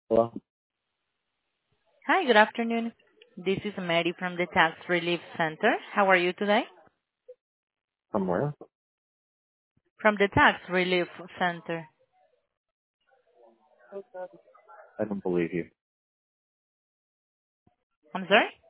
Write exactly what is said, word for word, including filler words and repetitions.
Hello? Hi, good afternoon. This is Mary from the Tax Relief Center. How are you today? From where? From the Tax Relief Center. I don't believe you. I'm sorry?